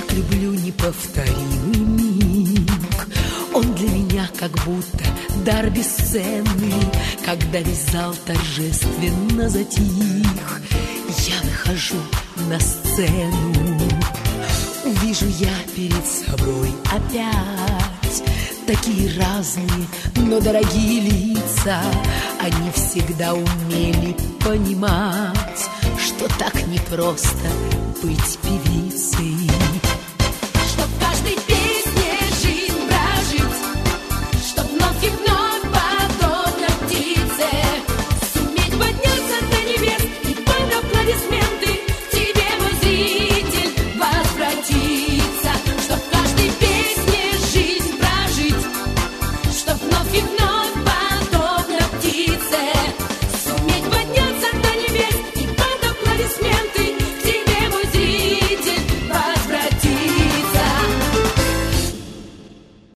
так люблю неповторимый миг. Он для меня как будто дар бесценный. Когда весь зал торжественно затих, я выхожу на сцену. Увижу я перед собой опять такие разные, но дорогие лица. Они всегда умели понимать, что так непросто быть певицей. Что каждый песня